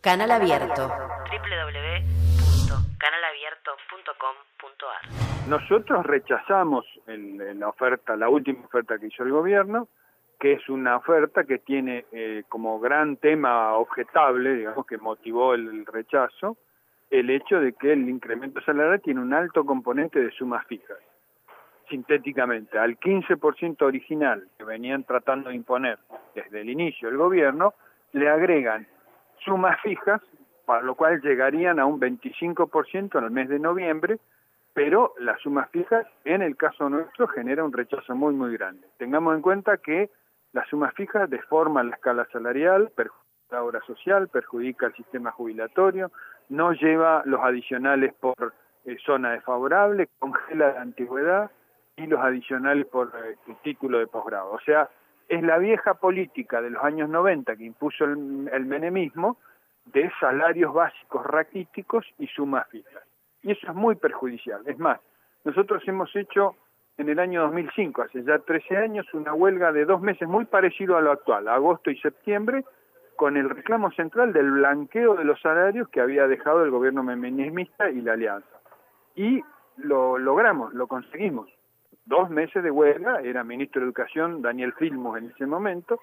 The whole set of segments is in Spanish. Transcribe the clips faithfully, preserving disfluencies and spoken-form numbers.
Canal Abierto. doble u doble u doble u punto canal abierto punto com punto a r. Nosotros rechazamos el, el, la oferta, la última oferta que hizo el gobierno, que es una oferta que tiene eh, como gran tema objetable, digamos, que motivó el, el rechazo, el hecho de que el incremento salarial tiene un alto componente de sumas fijas. Sintéticamente, al quince por ciento original que venían tratando de imponer desde el inicio del gobierno, le agregan sumas fijas, para lo cual llegarían a un veinticinco por ciento en el mes de noviembre, pero las sumas fijas, en el caso nuestro, genera un rechazo muy, muy grande. Tengamos en cuenta que las sumas fijas deforman la escala salarial, perjudica la obra social, perjudica el sistema jubilatorio, no lleva los adicionales por eh, zona desfavorable, congela la antigüedad y los adicionales por eh, título de posgrado. O sea, es la vieja política de los años noventa que impuso el, el menemismo de salarios básicos raquíticos y sumas fijas. Y eso es muy perjudicial. Es más, nosotros hemos hecho en el año dos mil cinco, hace ya trece años, una huelga de dos meses muy parecido a lo actual, agosto y septiembre, con el reclamo central del blanqueo de los salarios que había dejado el gobierno menemista y la alianza. Y lo logramos, lo conseguimos. Dos meses de huelga, era ministro de Educación Daniel Filmus en ese momento.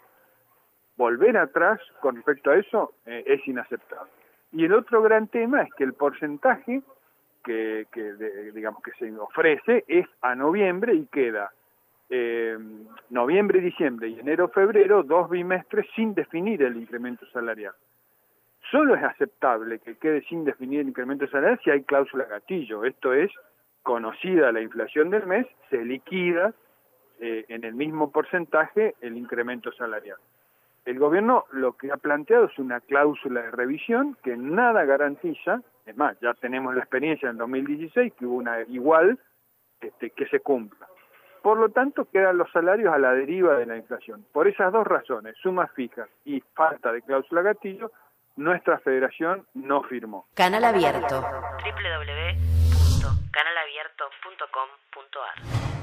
Volver atrás con respecto a eso eh, es inaceptable. Y el otro gran tema es que el porcentaje que, que de, digamos que se ofrece es a noviembre y queda eh, noviembre, diciembre y enero, febrero, dos bimestres sin definir el incremento salarial. Solo es aceptable que quede sin definir el incremento salarial si hay cláusula gatillo. Esto es, conocida la inflación del mes, se liquida eh, en el mismo porcentaje el incremento salarial. El gobierno lo que ha planteado es una cláusula de revisión que nada garantiza, es más, ya tenemos la experiencia en dos mil dieciséis que hubo una igual este, que se cumpla. Por lo tanto, quedan los salarios a la deriva de la inflación. Por esas dos razones, sumas fijas y falta de cláusula gatillo, nuestra federación no firmó. Canal Abierto. doble u doble u doble u punto canal abierto punto com punto a r.